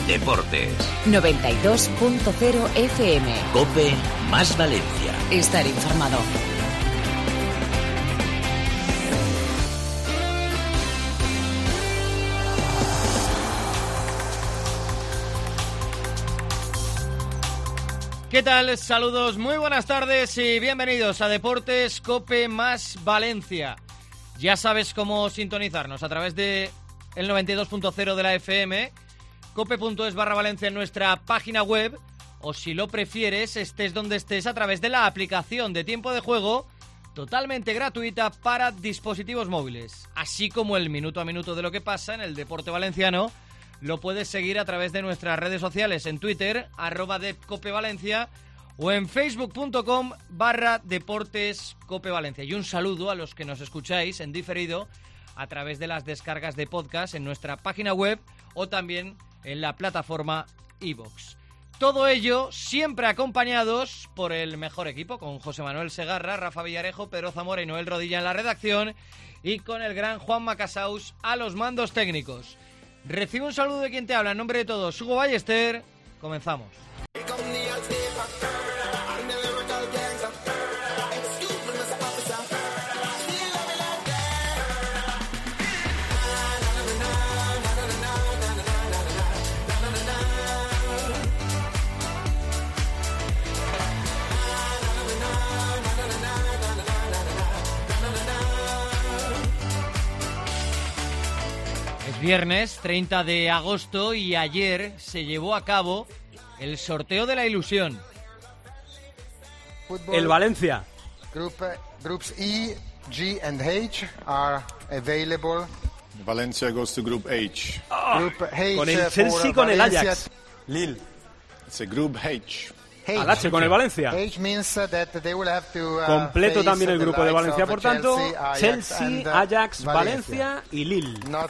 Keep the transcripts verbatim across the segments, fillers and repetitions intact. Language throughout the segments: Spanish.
Deportes. noventa y dos punto cero F M. COPE más Valencia. Estar informado. ¿Qué tal? Saludos, muy buenas tardes y bienvenidos a Deportes COPE más Valencia. Ya sabes cómo sintonizarnos a través de el noventa y dos punto cero de la F M, cope.es barra Valencia en nuestra página web, o si lo prefieres, estés donde estés a través de la aplicación de Tiempo de Juego, totalmente gratuita para dispositivos móviles. Así como el minuto a minuto de lo que pasa en el deporte valenciano, lo puedes seguir a través de nuestras redes sociales en Twitter, arroba de Cope Valencia, o en facebook.com barra Deportes Cope Valencia. Y un saludo a los que nos escucháis en diferido a través de las descargas de podcast en nuestra página web o también en la plataforma iVoox. Todo ello siempre acompañados por el mejor equipo, con José Manuel Segarra, Rafa Villarejo, Pedro Zamora y Noel Rodilla en la redacción, y con el gran Juan Macasaus a los mandos técnicos. Recibe un saludo de quien te habla en nombre de todos, Hugo Ballester. Comenzamos. Viernes treinta de agosto y ayer se llevó a cabo el sorteo de la ilusión. Football. El Valencia. Group, groups E, G and H are available. Valencia goes to Group H. Oh, Group H con el Chelsea, con el Ajax. Lille. It's a Group H. H. Al H con el Valencia. H means that they will have to, uh, completo también el grupo de Valencia, por tanto, Chelsea, Chelsea, and, uh, Ajax, Valencia. Valencia y Lille. Not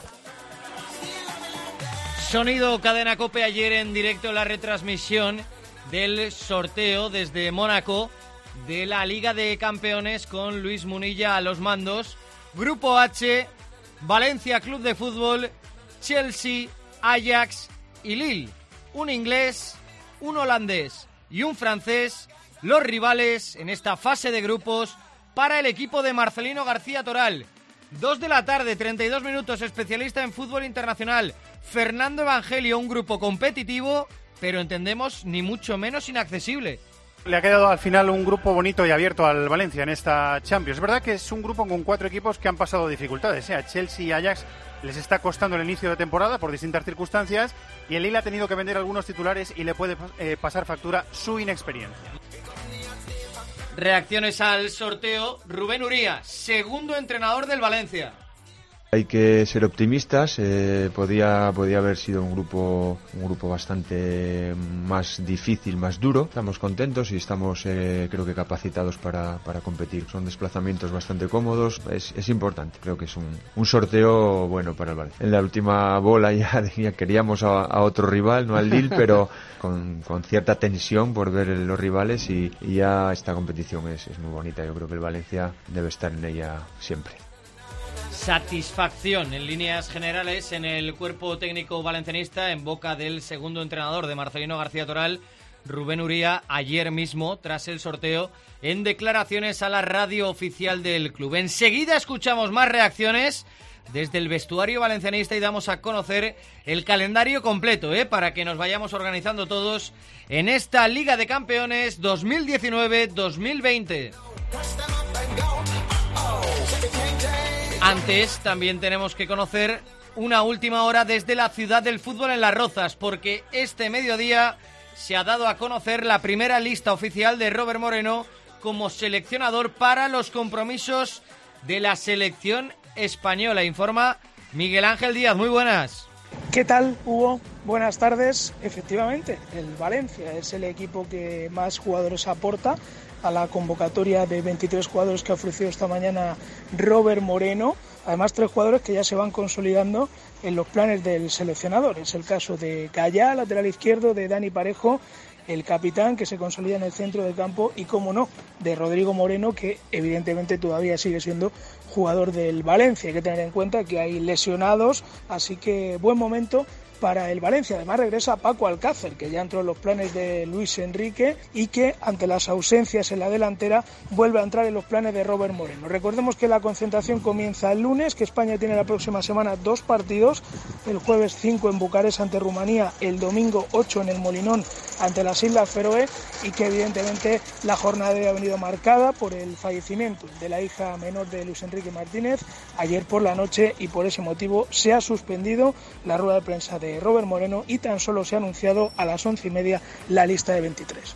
Sonido Cadena COPE ayer en directo, la retransmisión del sorteo desde Mónaco de la Liga de Campeones con Luis Munilla a los mandos. Grupo H, Valencia Club de Fútbol, Chelsea, Ajax y Lille. Un inglés, un holandés y un francés, los rivales en esta fase de grupos para el equipo de Marcelino García Toral. Dos de la tarde, treinta y dos minutos, especialista en fútbol internacional, Fernando Evangelio, un grupo competitivo, pero entendemos ni mucho menos inaccesible. Le ha quedado al final un grupo bonito y abierto al Valencia en esta Champions. Es verdad que es un grupo con cuatro equipos que han pasado dificultades, ¿eh? A Chelsea y Ajax les está costando el inicio de temporada por distintas circunstancias y el Lille ha tenido que vender algunos titulares y le puede eh, pasar factura su inexperiencia. Reacciones al sorteo. Rubén Uría, segundo entrenador del Valencia. Hay que ser optimistas, eh, podía, podía haber sido un grupo un grupo bastante más difícil, más duro. Estamos contentos y estamos eh, creo que capacitados para, para competir. Son desplazamientos bastante cómodos, es, es importante, creo que es un, un sorteo bueno para el Valencia. En la última bola ya, ya queríamos a, a otro rival, no al Lille, pero con, con cierta tensión por ver los rivales y, y ya esta competición es, es muy bonita. Yo creo que el Valencia debe estar en ella siempre. Satisfacción en líneas generales en el cuerpo técnico valencianista en boca del segundo entrenador de Marcelino García Toral, Rubén Uría, ayer mismo tras el sorteo en declaraciones a la radio oficial del club. Enseguida escuchamos más reacciones desde el vestuario valencianista y damos a conocer el calendario completo, ¿eh? Para que nos vayamos organizando todos en esta Liga de Campeones dos mil diecinueve dos mil veinte. Antes también tenemos que conocer una última hora desde la ciudad del fútbol en Las Rozas, porque este mediodía se ha dado a conocer la primera lista oficial de Robert Moreno como seleccionador para los compromisos de la selección española. Informa Miguel Ángel Díaz, muy buenas. ¿Qué tal, Hugo? Buenas tardes. Efectivamente, el Valencia es el equipo que más jugadores aporta a la convocatoria de veintitrés jugadores que ha ofrecido esta mañana Robert Moreno. Además, tres jugadores que ya se van consolidando en los planes del seleccionador. Es el caso de Gallá, lateral izquierdo, de Dani Parejo el capitán, que se consolida en el centro del campo, y, como no, de Rodrigo Moreno, que evidentemente todavía sigue siendo jugador del Valencia. Hay que tener en cuenta que hay lesionados, así que buen momento para el Valencia. Además regresa Paco Alcácer, que ya entró en los planes de Luis Enrique y que, ante las ausencias en la delantera, vuelve a entrar en los planes de Robert Moreno. Recordemos que la concentración comienza el lunes, que España tiene la próxima semana dos partidos, el jueves cinco en Bucarest ante Rumanía, el domingo ocho en el Molinón ante las Islas Feroe, y que evidentemente la jornada de hoy ha venido marcada por el fallecimiento de la hija menor de Luis Enrique Martínez ayer por la noche, y por ese motivo se ha suspendido la rueda de prensa de Robert Moreno y tan solo se ha anunciado a las once y media la lista de veintitrés.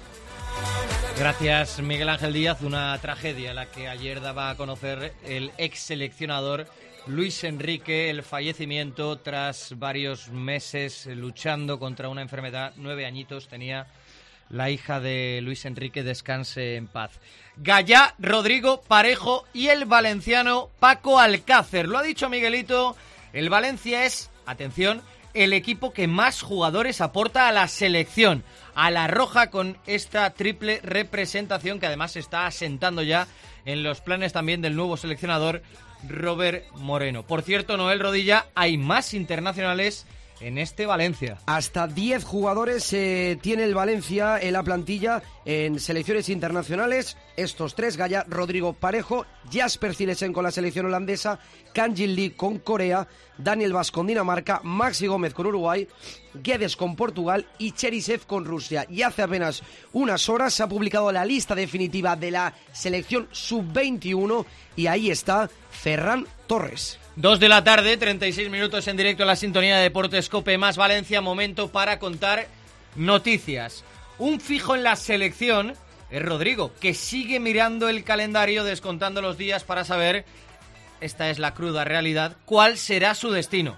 Gracias, Miguel Ángel Díaz. Una tragedia la que ayer daba a conocer el ex seleccionador Luis Enrique, el fallecimiento tras varios meses luchando contra una enfermedad. Nueve añitos tenía la hija de Luis Enrique, descanse en paz. Gallá, Rodrigo Parejo y el valenciano Paco Alcácer. Lo ha dicho Miguelito, el Valencia es, atención, el equipo que más jugadores aporta a la selección, a la roja, con esta triple representación que además se está asentando ya en los planes también del nuevo seleccionador Robert Moreno. Por cierto, Noel Rodilla, hay más internacionales en este Valencia. Hasta diez jugadores eh, tiene el Valencia en la plantilla en selecciones internacionales. Estos tres: Gallá, Rodrigo Parejo, Jasper Cillesen con la selección holandesa, Kangin Lee con Corea, Daniel Vaz con Dinamarca, Maxi Gómez con Uruguay, Guedes con Portugal y Cherisev con Rusia. Y hace apenas unas horas se ha publicado la lista definitiva de la selección sub veintiuno y ahí está Ferran Torres. Dos de la tarde, treinta y seis minutos en directo a la sintonía de Deportes COPE más Valencia. Momento para contar noticias. Un fijo en la selección es Rodrigo, que sigue mirando el calendario, descontando los días para saber, esta es la cruda realidad, cuál será su destino.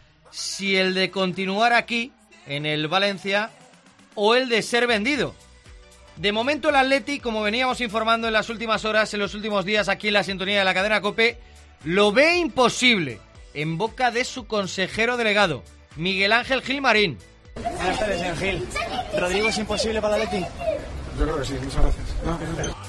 Si el de continuar aquí, en el Valencia, o el de ser vendido. De momento el Atleti, como veníamos informando en las últimas horas, en los últimos días aquí en la sintonía de la cadena COPE, lo ve imposible, en boca de su consejero delegado, Miguel Ángel Gil Marín. Buenas tardes, señor Gil. ¿Rodrigo es imposible para el Atleti? Yo creo que sí, muchas gracias. No, que no.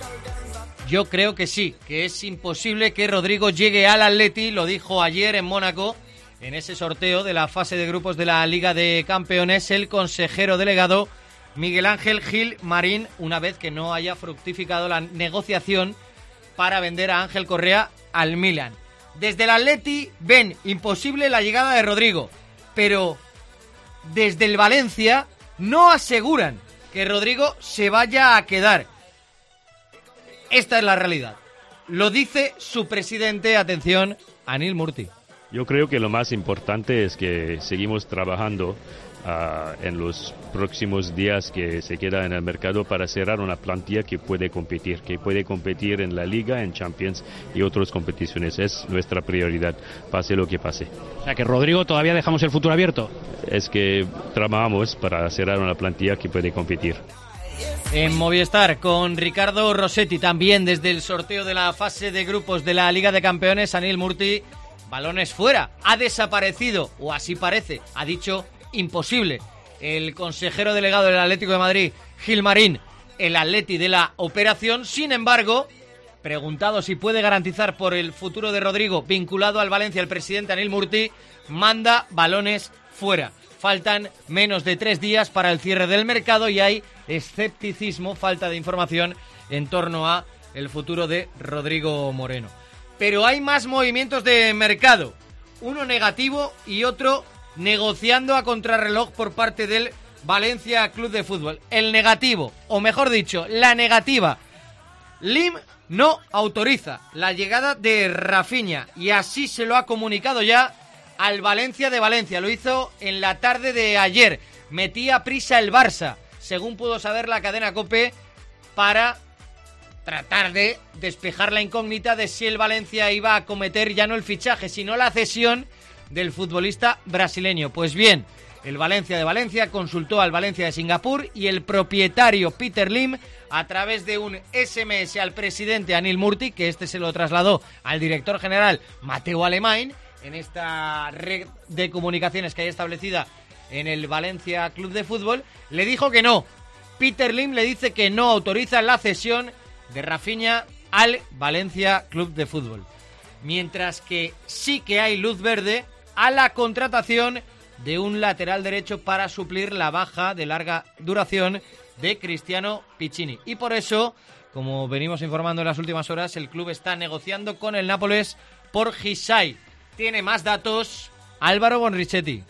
Yo creo que sí, que es imposible que Rodrigo llegue al Atleti, lo dijo ayer en Mónaco, en ese sorteo de la fase de grupos de la Liga de Campeones, el consejero delegado Miguel Ángel Gil Marín, una vez que no haya fructificado la negociación para vender a Ángel Correa al Milan. Desde el Atleti ven imposible la llegada de Rodrigo, pero desde el Valencia no aseguran que Rodrigo se vaya a quedar. Esta es la realidad. Lo dice su presidente, atención, Anil Murti. Yo creo que lo más importante es que seguimos trabajando uh, en los próximos días que se queda en el mercado para cerrar una plantilla que puede competir, que puede competir en la Liga, en Champions y otras competiciones. Es nuestra prioridad, pase lo que pase. O sea que Rodrigo, todavía dejamos el futuro abierto. Es que trabajamos para cerrar una plantilla que puede competir. En Movistar, con Ricardo Rossetti, también desde el sorteo de la fase de grupos de la Liga de Campeones, Anil Murti, balones fuera, ha desaparecido, o así parece, ha dicho imposible. El consejero delegado del Atlético de Madrid, Gil Marín, el Atleti de la operación. Sin embargo, preguntado si puede garantizar por el futuro de Rodrigo vinculado al Valencia, el presidente Anil Murti manda balones fuera. Faltan menos de tres días para el cierre del mercado y hay escepticismo, falta de información en torno a el futuro de Rodrigo Moreno. Pero hay más movimientos de mercado, uno negativo y otro negociando a contrarreloj por parte del Valencia Club de Fútbol. El negativo, o mejor dicho, la negativa. Lim no autoriza la llegada de Rafinha y así se lo ha comunicado ya al Valencia de Valencia. Lo hizo en la tarde de ayer. Metía prisa el Barça, según pudo saber la cadena COPE, para tratar de despejar la incógnita de si el Valencia iba a cometer ya no el fichaje, sino la cesión del futbolista brasileño. Pues bien, el Valencia de Valencia consultó al Valencia de Singapur y el propietario Peter Lim, a través de un ese eme ese al presidente Anil Murti, que este se lo trasladó al director general Mateu Alemany, en esta red de comunicaciones que hay establecida en el Valencia Club de Fútbol, le dijo que no, Peter Lim le dice que no autoriza la cesión de Rafinha al Valencia Club de Fútbol. Mientras que sí que hay luz verde a la contratación de un lateral derecho para suplir la baja de larga duración de Cristiano Piccini. Y por eso, como venimos informando en las últimas horas, el club está negociando con el Nápoles por Gisai. Tiene más datos Álvaro Bonrichetti.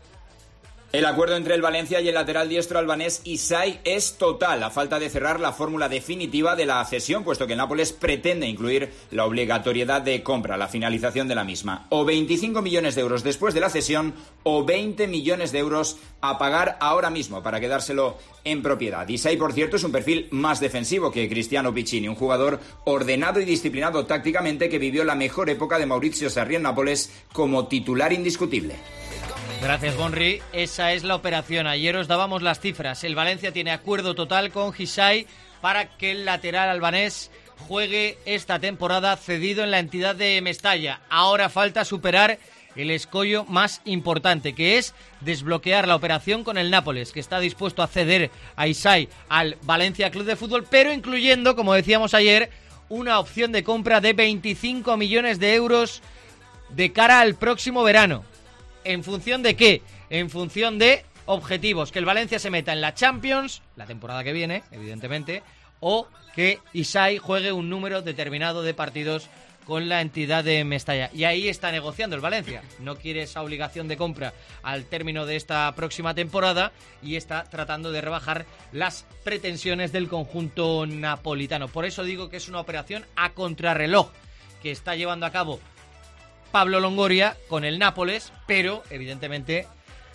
El acuerdo entre el Valencia y el lateral diestro albanés Isai es total, a falta de cerrar la fórmula definitiva de la cesión, puesto que el Nápoles pretende incluir la obligatoriedad de compra, la finalización de la misma. O veinticinco millones de euros después de la cesión, o veinte millones de euros a pagar ahora mismo para quedárselo en propiedad. Isai, por cierto, es un perfil más defensivo que Cristiano Piccini, un jugador ordenado y disciplinado tácticamente que vivió la mejor época de Maurizio Sarri en Nápoles como titular indiscutible. Gracias, Bonri. Esa es la operación. Ayer os dábamos las cifras. El Valencia tiene acuerdo total con Gisai para que el lateral albanés juegue esta temporada cedido en la entidad de Mestalla. Ahora falta superar el escollo más importante, que es desbloquear la operación con el Nápoles, que está dispuesto a ceder a Isai al Valencia Club de Fútbol, pero incluyendo, como decíamos ayer, una opción de compra de veinticinco millones de euros de cara al próximo verano. ¿En función de qué? En función de objetivos. Que el Valencia se meta en la Champions, la temporada que viene, evidentemente, o que Isai juegue un número determinado de partidos con la entidad de Mestalla. Y ahí está negociando el Valencia. No quiere esa obligación de compra al término de esta próxima temporada y está tratando de rebajar las pretensiones del conjunto napolitano. Por eso digo que es una operación a contrarreloj que está llevando a cabo Pablo Longoria con el Nápoles, pero evidentemente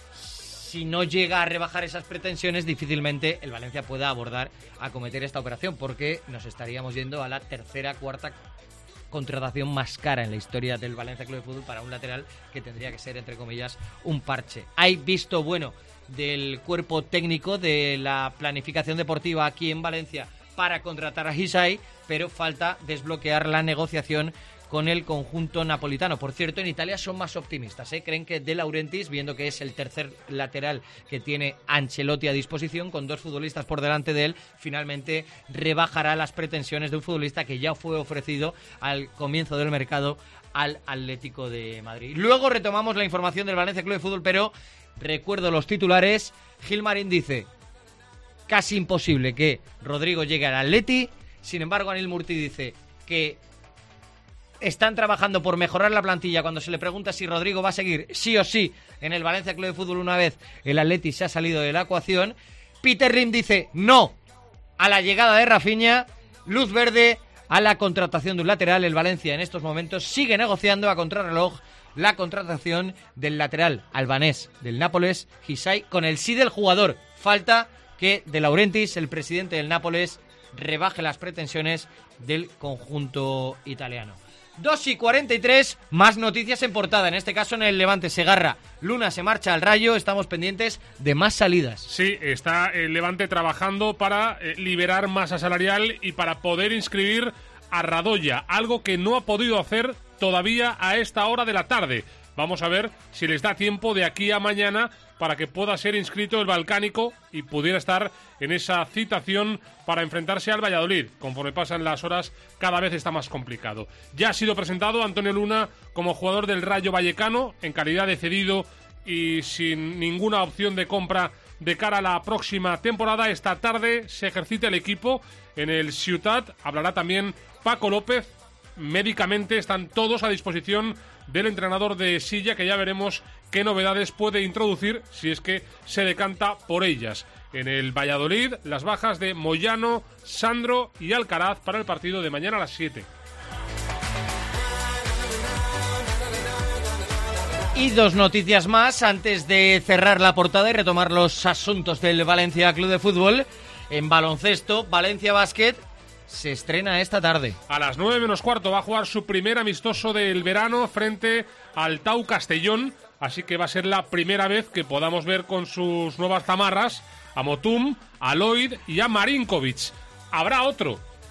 si no llega a rebajar esas pretensiones, difícilmente el Valencia pueda abordar acometer esta operación, porque nos estaríamos yendo a la tercera, cuarta contratación más cara en la historia del Valencia Club de Fútbol para un lateral que tendría que ser, entre comillas, un parche. Hay visto bueno del cuerpo técnico de la planificación deportiva aquí en Valencia para contratar a Gisai, pero falta desbloquear la negociación con el conjunto napolitano. Por cierto, en Italia son más optimistas, ¿eh? Creen que De Laurentiis, viendo que es el tercer lateral que tiene Ancelotti a disposición, con dos futbolistas por delante de él, finalmente rebajará las pretensiones de un futbolista que ya fue ofrecido al comienzo del mercado al Atlético de Madrid. Luego retomamos la información del Valencia Club de Fútbol, pero recuerdo los titulares. Gilmarín dice: casi imposible que Rodrigo llegue al Atleti. Sin embargo, Anil Murti dice que están trabajando por mejorar la plantilla. Cuando se le pregunta si Rodrigo va a seguir sí o sí en el Valencia Club de Fútbol una vez el Atleti se ha salido de la ecuación, Peter Lim dice no a la llegada de Rafinha, luz verde a la contratación de un lateral. El Valencia en estos momentos sigue negociando a contrarreloj la contratación del lateral albanés del Nápoles, Gisai, con el sí del jugador. Falta que De Laurentiis, el presidente del Nápoles, rebaje las pretensiones del conjunto italiano. dos y cuarenta y tres, más noticias en portada, en este caso en el Levante. Segarra, Luna se marcha al Rayo, estamos pendientes de más salidas. Sí, está el Levante trabajando para eh, liberar masa salarial y para poder inscribir a Radoya, algo que no ha podido hacer todavía a esta hora de la tarde. Vamos a ver si les da tiempo de aquí a mañana para que pueda ser inscrito el balcánico y pudiera estar en esa citación para enfrentarse al Valladolid. Conforme pasan las horas, cada vez está más complicado. Ya ha sido presentado Antonio Luna como jugador del Rayo Vallecano, en calidad de cedido y sin ninguna opción de compra de cara a la próxima temporada. Esta tarde se ejercita el equipo en el Ciutat. Hablará también Paco López. Médicamente están todos a disposición del entrenador de Silla, que ya veremos qué novedades puede introducir si es que se decanta por ellas. En el Valladolid, las bajas de Moyano, Sandro y Alcaraz para el partido de mañana a las siete. Y dos noticias más antes de cerrar la portada y retomar los asuntos del Valencia Club de Fútbol. En baloncesto, Valencia Basket se estrena esta tarde. A las nueve menos cuarto va a jugar su primer amistoso del verano frente al Tau Castellón, así que va a ser la primera vez que podamos ver con sus nuevas zamarras a Motum, a Lloyd y a Marinkovic. Habrá otro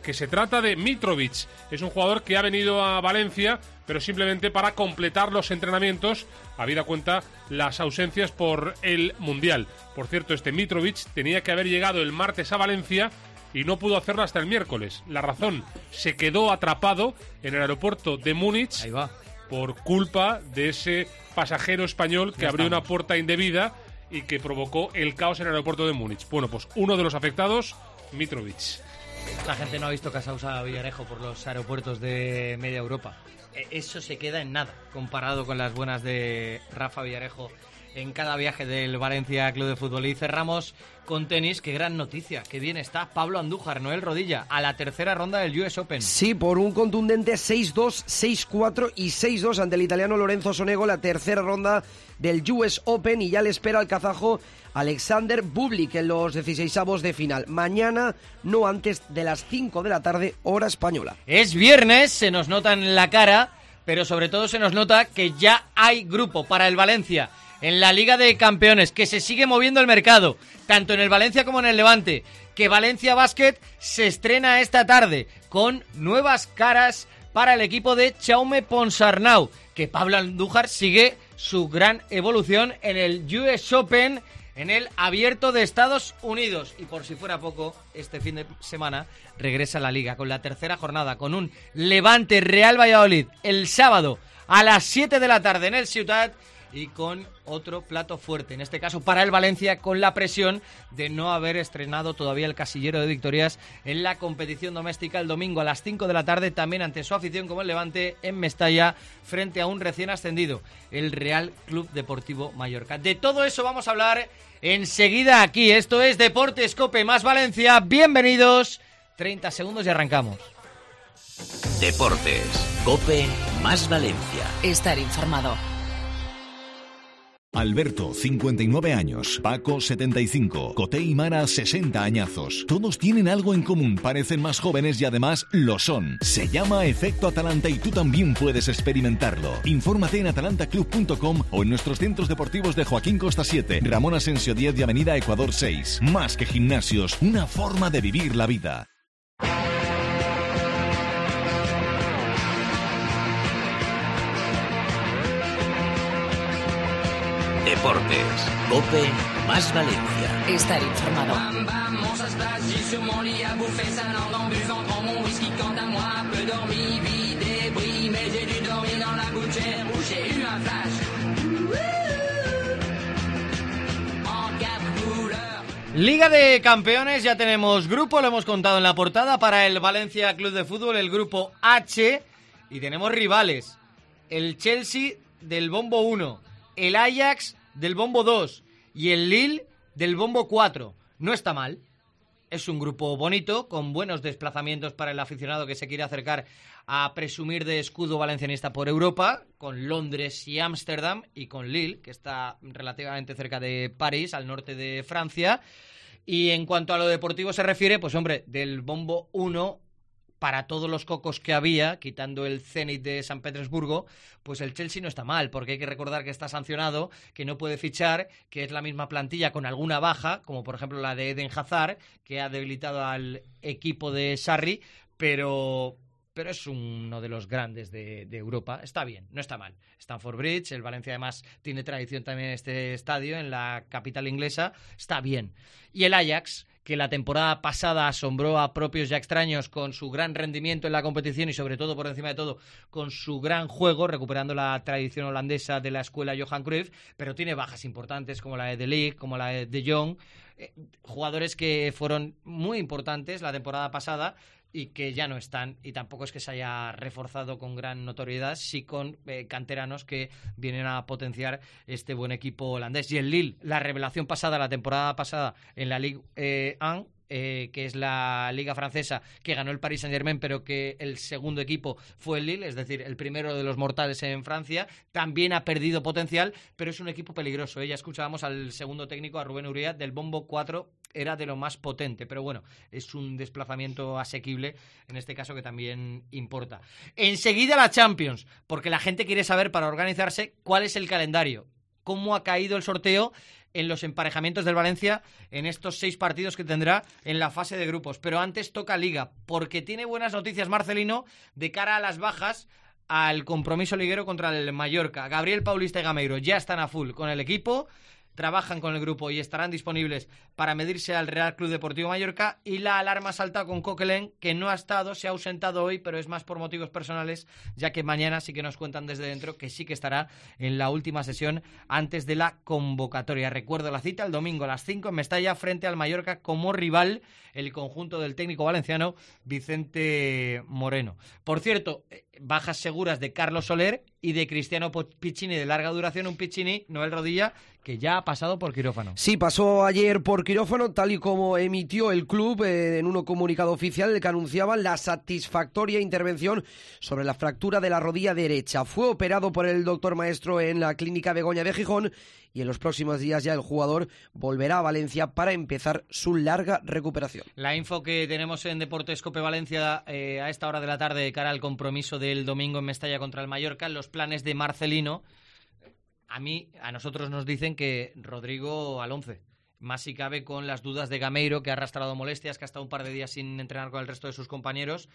que se trata de Mitrovic. Es un jugador que ha venido a Valencia, pero simplemente para completar los entrenamientos, habida cuenta las ausencias por el Mundial. Por cierto, este Mitrovic tenía que haber llegado el martes a Valencia y no pudo hacerlo hasta el miércoles. La razón, se quedó atrapado en el aeropuerto de Múnich. Ahí va. Por culpa de ese pasajero español que Ya abrió estamos. una puerta indebida y que provocó el caos en el aeropuerto de Múnich. Bueno, pues uno de los afectados, Mitrovic. La gente no ha visto casados a Villarejo por los aeropuertos de media Europa. E- Eso se queda en nada comparado con las buenas de Rafa Villarejo en cada viaje del Valencia Club de Fútbol. Y cerramos con tenis. Qué gran noticia. Qué bien está Pablo Andújar, Noel Rodilla, a la tercera ronda del U S Open. Sí, por un contundente seis dos, seis cuatro y seis dos ante el italiano Lorenzo Sonego, la tercera ronda del U S Open, y ya le espera al kazajo Alexander Bublik en los dieciseisavos de final. Mañana, no antes de las cinco de la tarde, hora española. Es viernes, se nos nota en la cara, pero sobre todo se nos nota que ya hay grupo para el Valencia en la Liga de Campeones, que se sigue moviendo el mercado, tanto en el Valencia como en el Levante, que Valencia Basket se estrena esta tarde con nuevas caras para el equipo de Jaume Ponsarnau, que Pablo Andújar sigue su gran evolución en el U S Open, en el Abierto de Estados Unidos. Y por si fuera poco, este fin de semana regresa a la Liga con la tercera jornada, con un Levante Real Valladolid el sábado a las siete de la tarde en el Ciutat, y con otro plato fuerte, en este caso para el Valencia, con la presión de no haber estrenado todavía el casillero de victorias en la competición doméstica el domingo a las cinco de la tarde, también ante su afición como el Levante en Mestalla, frente a un recién ascendido, el Real Club Deportivo Mallorca. De todo eso vamos a hablar enseguida aquí. Esto es Deportes Cope más Valencia. Bienvenidos. treinta segundos y arrancamos. Deportes Cope más Valencia. Estar informado. Alberto, cincuenta y nueve años. Paco, setenta y cinco. Coté y Mara, sesenta añazos. Todos tienen algo en común, parecen más jóvenes y además lo son. Se llama Efecto Atalanta y tú también puedes experimentarlo. Infórmate en atalanta club punto com o en nuestros centros deportivos de Joaquín Costa siete, Ramón Asensio diez y Avenida Ecuador seis. Más que gimnasios, una forma de vivir la vida. Deportes Cope más Valencia. Estar informado. Liga de Campeones, ya tenemos grupo, lo hemos contado en la portada, para el Valencia Club de Fútbol, el grupo H, y tenemos rivales, el Chelsea del bombo uno, el Ajax del bombo dos y el Lille del bombo cuatro. No está mal, es un grupo bonito, con buenos desplazamientos para el aficionado que se quiere acercar a presumir de escudo valencianista por Europa, con Londres y Ámsterdam, y con Lille, que está relativamente cerca de París, al norte de Francia. Y en cuanto a lo deportivo se refiere, pues hombre, del bombo uno, para todos los cocos que había, quitando el Zenit de San Petersburgo, pues el Chelsea no está mal, porque hay que recordar que está sancionado, que no puede fichar, que es la misma plantilla con alguna baja, como por ejemplo la de Eden Hazard, que ha debilitado al equipo de Sarri, pero... pero es uno de los grandes de, de Europa. Está bien, no está mal. Stamford Bridge, el Valencia además tiene tradición también en este estadio, en la capital inglesa, está bien. Y el Ajax, que la temporada pasada asombró a propios y a extraños con su gran rendimiento en la competición y sobre todo, por encima de todo, con su gran juego, recuperando la tradición holandesa de la escuela Johan Cruyff, pero tiene bajas importantes como la de De Ligt, como la de De Jong, eh, jugadores que fueron muy importantes la temporada pasada y que ya no están, y tampoco es que se haya reforzado con gran notoriedad, sí con eh, canteranos que vienen a potenciar este buen equipo holandés. Y el Lille, la revelación pasada, la temporada pasada en la Ligue eh, uno, eh, que es la liga francesa, que ganó el Paris Saint-Germain, pero que el segundo equipo fue el Lille, es decir, el primero de los mortales en Francia, también ha perdido potencial, pero es un equipo peligroso, ¿eh? Ya escuchábamos al segundo técnico, a Rubén Uría, del bombo cuatro, era de lo más potente, pero bueno, es un desplazamiento asequible, en este caso, que también importa. Enseguida la Champions, porque la gente quiere saber, para organizarse, cuál es el calendario. cómo ha caído el sorteo en los emparejamientos del Valencia en estos seis partidos que tendrá en la fase de grupos. Pero antes toca Liga, porque tiene buenas noticias Marcelino de cara a las bajas al compromiso liguero contra el Mallorca. Gabriel Paulista y Gameiro ya están a full con el equipo, trabajan con el grupo y estarán disponibles para medirse al Real Club Deportivo Mallorca, y la alarma salta con Coquelin, que no ha estado, se ha ausentado hoy, pero es más por motivos personales, ya que mañana sí que nos cuentan desde dentro que sí que estará en la última sesión antes de la convocatoria. Recuerdo la cita el domingo a las cinco en Mestalla frente al Mallorca, como rival el conjunto del técnico valenciano Vicente Moreno. Por cierto, bajas seguras de Carlos Soler y de Cristiano Piccini de larga duración, un Piccini, Noel Rodilla, que ya ha pasado por quirófano. Sí, pasó ayer por quirófano, tal y como emitió el club eh, en un comunicado oficial, el que anunciaba la satisfactoria intervención sobre la fractura de la rodilla derecha. Fue operado por el doctor maestro en la clínica Begoña de Gijón, y en los próximos días ya el jugador volverá a Valencia para empezar su larga recuperación. La info que tenemos en Deportes Cope Valencia eh, a esta hora de la tarde de cara al compromiso del domingo en Mestalla contra el Mallorca, los planes de Marcelino. A mí, a nosotros nos dicen que Rodrigo al once, más si cabe con las dudas de Gameiro, que ha arrastrado molestias, que ha estado un par de días sin entrenar con el resto de sus compañeros.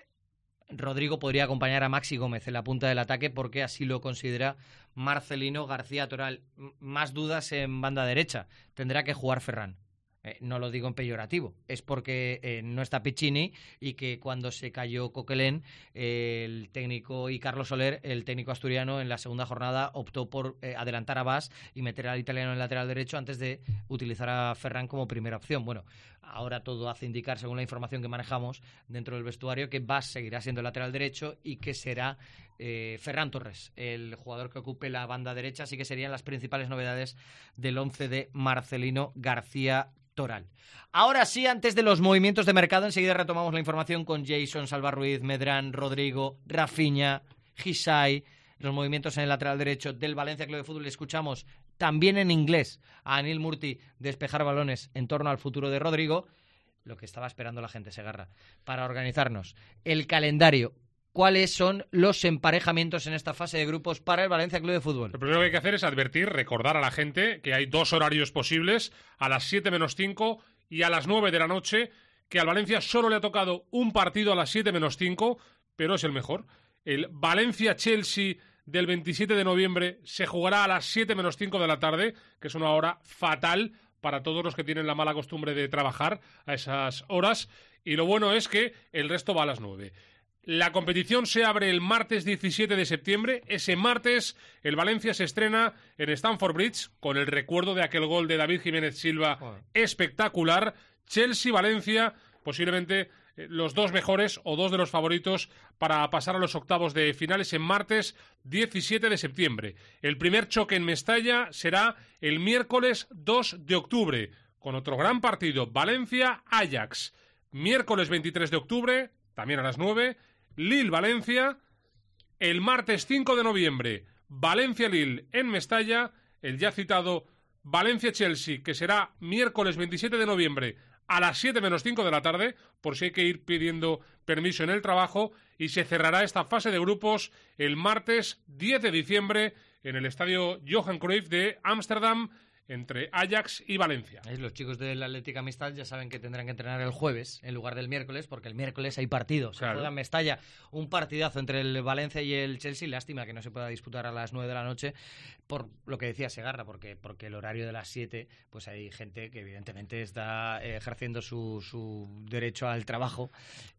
Rodrigo podría acompañar a Maxi Gómez en la punta del ataque, porque así lo considera Marcelino García Toral. M- más dudas en banda derecha. Tendrá que jugar Ferran. Eh, no lo digo en peyorativo, es porque eh, no está Piccini, y que cuando se cayó Coquelin, eh, el técnico y Carlos Soler, el técnico asturiano, en la segunda jornada optó por eh, adelantar a Bas y meter al italiano en el lateral derecho antes de utilizar a Ferran como primera opción. Bueno, ahora todo hace indicar, según la información que manejamos dentro del vestuario, que Bas seguirá siendo el lateral derecho y que será eh, Ferran Torres el jugador que ocupe la banda derecha. Así que serían las principales novedades del once de Marcelino García Toral. Ahora sí, antes de los movimientos de mercado, enseguida retomamos la información con Jason, Salva Ruiz, Medrán, Rodrigo, Rafinha, Gisay, los movimientos en el lateral derecho del Valencia Club de Fútbol. Escuchamos también en inglés a Anil Murti despejar balones en torno al futuro de Rodrigo, lo que estaba esperando la gente, Segarra, para organizarnos el calendario. ¿Cuáles son los emparejamientos en esta fase de grupos para el Valencia Club de Fútbol? Lo primero que hay que hacer es advertir, recordar a la gente que hay dos horarios posibles, a las siete menos cinco y a las nueve de la noche, que al Valencia solo le ha tocado un partido a las siete menos cinco, pero es el mejor. El Valencia-Chelsea del veintisiete de noviembre se jugará a las siete menos cinco de la tarde, que es una hora fatal para todos los que tienen la mala costumbre de trabajar a esas horas, y lo bueno es que el resto va a las nueve. La competición se abre el martes diecisiete de septiembre. Ese martes el Valencia se estrena en Stamford Bridge con el recuerdo de aquel gol de David Jiménez Silva espectacular. Chelsea-Valencia, posiblemente los dos mejores o dos de los favoritos para pasar a los octavos de finales en martes diecisiete de septiembre. El primer choque en Mestalla será el miércoles dos de octubre con otro gran partido, Valencia-Ajax. Miércoles veintitrés de octubre, también a las nueve, Lille-Valencia. El martes cinco de noviembre, Valencia-Lille en Mestalla. El ya citado Valencia-Chelsea, que será miércoles veintisiete de noviembre a las siete menos cinco de la tarde, por si hay que ir pidiendo permiso en el trabajo. Y se cerrará esta fase de grupos el martes diez de diciembre en el estadio Johan Cruyff de Ámsterdam, entre Ajax y Valencia. Los chicos del Atlético Amistad ya saben que tendrán que entrenar el jueves en lugar del miércoles, porque el miércoles hay partido. Se Claro. juega en Mestalla un partidazo entre el Valencia y el Chelsea. Lástima que no se pueda disputar a las nueve de la noche, por lo que decía Segarra, porque, porque el horario de las siete, pues hay gente que evidentemente está eh, ejerciendo su, su derecho al trabajo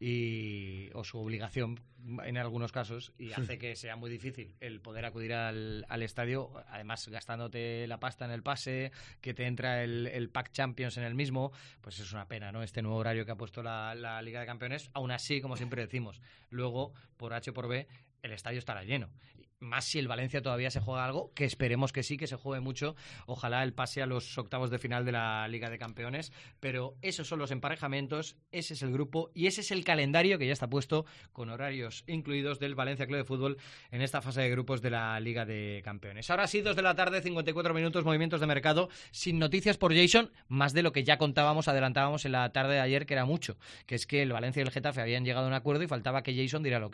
y, o su obligación en algunos casos, y hace que sea muy difícil el poder acudir al, al estadio, además gastándote la pasta en el pase, que te entra el, el Pack Champions en el mismo. Pues es una pena, ¿no?, este nuevo horario que ha puesto la, la Liga de Campeones. Aún así, como siempre decimos, luego, por H o por B, el estadio estará lleno. Más si el Valencia todavía se juega algo, que esperemos que sí, que se juegue mucho. Ojalá el pase a los octavos de final de la Liga de Campeones. Pero esos son los emparejamientos, ese es el grupo y ese es el calendario que ya está puesto, con horarios incluidos, del Valencia Club de Fútbol en esta fase de grupos de la Liga de Campeones. Ahora sí, dos de la tarde, cincuenta y cuatro minutos, movimientos de mercado, sin noticias por Jason, más de lo que ya contábamos, adelantábamos en la tarde de ayer, que era mucho, que es que el Valencia y el Getafe habían llegado a un acuerdo y faltaba que Jason diera el ok.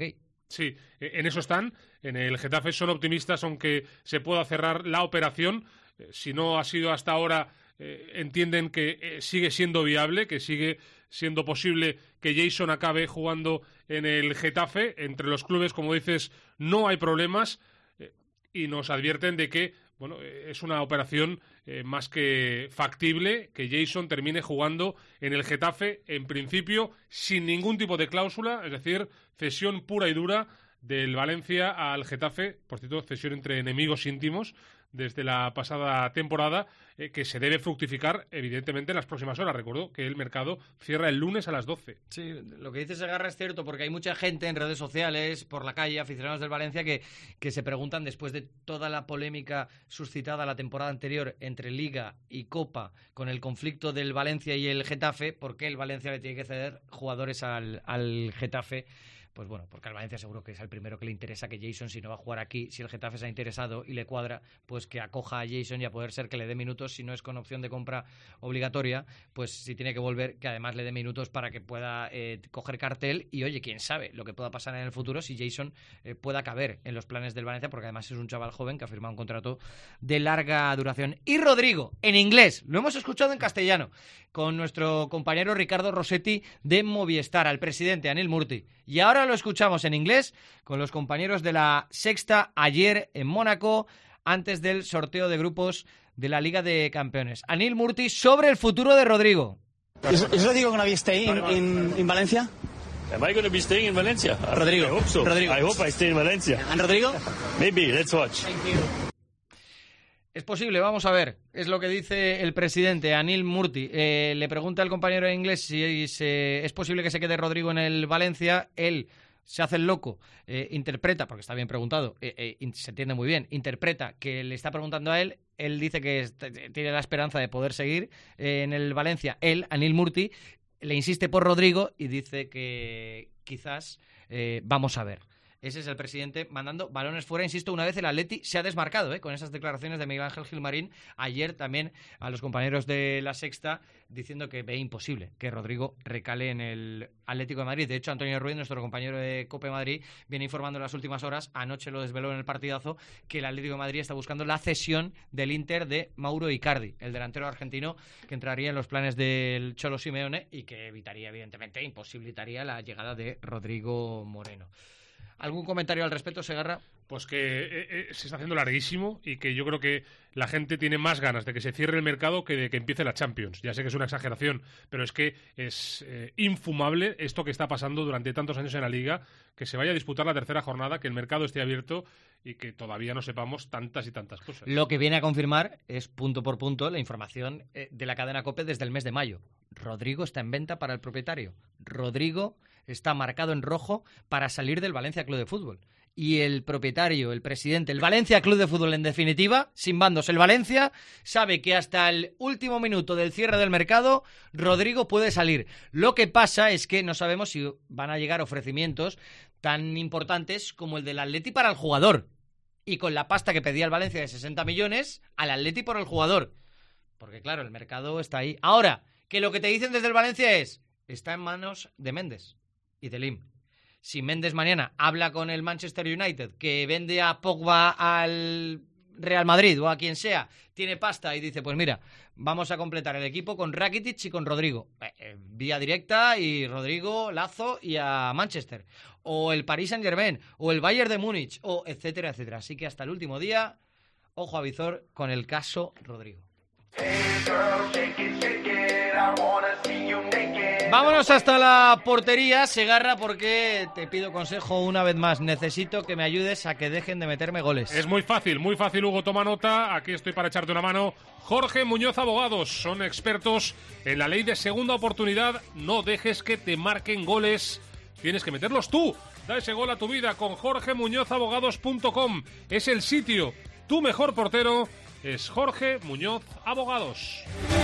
Sí, en eso están. En el Getafe son optimistas, aunque se pueda cerrar la operación. Si no ha sido hasta ahora, eh, entienden que eh, sigue siendo viable, que sigue siendo posible que Jason acabe jugando en el Getafe. Entre los clubes, como dices, no hay problemas eh, y nos advierten de que bueno, eh, es una operación eh, más que factible que Jason termine jugando en el Getafe, en principio sin ningún tipo de cláusula, es decir, cesión pura y dura del Valencia al Getafe, por cierto, cesión entre enemigos íntimos desde la pasada temporada, eh, que se debe fructificar, evidentemente, en las próximas horas. Recuerdo que el mercado cierra el lunes a las doce. Sí, lo que dice Segarra es cierto, porque hay mucha gente en redes sociales, por la calle, aficionados del Valencia, que, que se preguntan, después de toda la polémica suscitada la temporada anterior entre Liga y Copa, con el conflicto del Valencia y el Getafe, ¿por qué el Valencia le tiene que ceder jugadores al, al Getafe? Pues bueno, porque al Valencia seguro que es el primero que le interesa que Jason, si no va a jugar aquí, si el Getafe se ha interesado y le cuadra, pues que acoja a Jason, y a poder ser que le dé minutos, si no es con opción de compra obligatoria, pues si tiene que volver, que además le dé minutos para que pueda eh, coger cartel. Y oye, quién sabe lo que pueda pasar en el futuro si Jason eh, pueda caber en los planes del Valencia, porque además es un chaval joven que ha firmado un contrato de larga duración. Y Rodrigo, en inglés, lo hemos escuchado en castellano, con nuestro compañero Ricardo Rossetti de Movistar, al presidente Anil Murti. Y ahora lo escuchamos en inglés con los compañeros de la Sexta ayer en Mónaco, antes del sorteo de grupos de la Liga de Campeones. Anil Murti sobre el futuro de Rodrigo. Is, is Rodrigo going to be staying in, in, in Valencia? Am I going to be staying in Valencia? Rodrigo. I hope so. Rodrigo. I hope I stay in Valencia. And Rodrigo? Maybe. Let's watch. Thank you. Es posible, vamos a ver. Es lo que dice el presidente, Anil Murti. Eh, le pregunta al compañero de inglés si se, es posible que se quede Rodrigo en el Valencia. Él se hace el loco, eh, interpreta, porque está bien preguntado, eh, eh, se entiende muy bien, interpreta que le está preguntando a él. Él dice que es, tiene la esperanza de poder seguir eh, en el Valencia. Él, Anil Murti, le insiste por Rodrigo y dice que quizás eh, vamos a ver. Ese es el presidente mandando balones fuera. Insisto, una vez el Atleti se ha desmarcado ¿eh? con esas declaraciones de Miguel Ángel Gilmarín. Ayer también a los compañeros de La Sexta diciendo que ve imposible que Rodrigo recale en el Atlético de Madrid. De hecho, Antonio Ruiz, nuestro compañero de COPE Madrid, viene informando en las últimas horas, anoche lo desveló en el partidazo, que el Atlético de Madrid está buscando la cesión del Inter de Mauro Icardi, el delantero argentino que entraría en los planes del Cholo Simeone y que evitaría, evidentemente, imposibilitaría la llegada de Rodrigo Moreno. ¿Algún comentario al respecto, Segarra? Pues que eh, eh, se está haciendo larguísimo y que yo creo que la gente tiene más ganas de que se cierre el mercado que de que empiece la Champions. Ya sé que es una exageración, pero es que es eh, infumable esto que está pasando durante tantos años en la Liga, que se vaya a disputar la tercera jornada, que el mercado esté abierto y que todavía no sepamos tantas y tantas cosas. Lo que viene a confirmar es, punto por punto, la información eh, de la cadena COPE desde el mes de mayo. Rodrigo está en venta para el propietario. Rodrigo está marcado en rojo para salir del Valencia Club de Fútbol. Y el propietario, el presidente, el Valencia Club de Fútbol, en definitiva, sin bandos, el Valencia, sabe que hasta el último minuto del cierre del mercado, Rodrigo puede salir. Lo que pasa es que no sabemos si van a llegar ofrecimientos tan importantes como el del Atleti para el jugador. Y con la pasta que pedía el Valencia de sesenta millones, al Atleti por el jugador. Porque claro, el mercado está ahí. Ahora, que lo que te dicen desde el Valencia es, está en manos de Méndez y de Lim. Si Méndez mañana habla con el Manchester United, que vende a Pogba al Real Madrid o a quien sea, tiene pasta y dice, pues mira, vamos a completar el equipo con Rakitic y con Rodrigo. Eh, eh, vía directa y Rodrigo, Lazo y a Manchester. O el Paris Saint-Germain, o el Bayern de Múnich, o etcétera, etcétera. Así que hasta el último día, ojo a visor con el caso Rodrigo. Vámonos hasta la portería, Segarra, porque te pido consejo una vez más. Necesito que me ayudes a que dejen de meterme goles. Es muy fácil, muy fácil, Hugo, toma nota. Aquí estoy para echarte una mano. Jorge Muñoz Abogados, son expertos en la ley de segunda oportunidad. No dejes que te marquen goles, tienes que meterlos tú. Da ese gol a tu vida con jorge muñoz abogados punto com. Es el sitio. Tu mejor portero es Jorge Muñoz Abogados.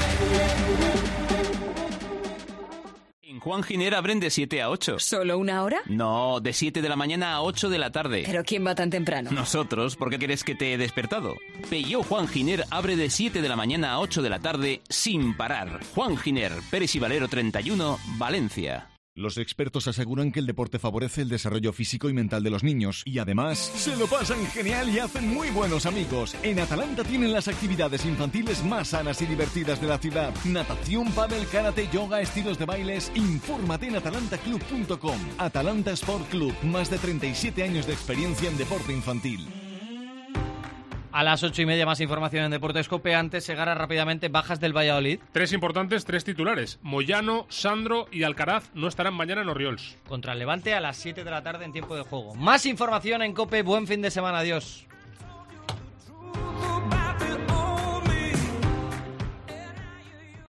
En Juan Giner abren de siete a ocho. ¿Solo una hora? No, de siete de la mañana a ocho de la tarde. ¿Pero quién va tan temprano? Nosotros, ¿por qué quieres que te he despertado? Peugeot Juan Giner abre de siete de la mañana a ocho de la tarde sin parar. Juan Giner, Pérez y Valero treinta y uno, Valencia. Los expertos aseguran que el deporte favorece el desarrollo físico y mental de los niños y además se lo pasan genial y hacen muy buenos amigos. En Atalanta tienen las actividades infantiles más sanas y divertidas de la ciudad. Natación, pádel, karate, yoga, estilos de bailes. Infórmate en atalanta club punto com. Atalanta Sport Club, más de treinta y siete años de experiencia en deporte infantil. A las ocho y media más información en Deportes COPE. Antes llegará rápidamente bajas del Valladolid. Tres importantes, tres titulares. Moyano, Sandro y Alcaraz no estarán mañana en Orriols. Contra el Levante a las siete de la tarde en tiempo de juego. Más información en COPE. Buen fin de semana. Adiós.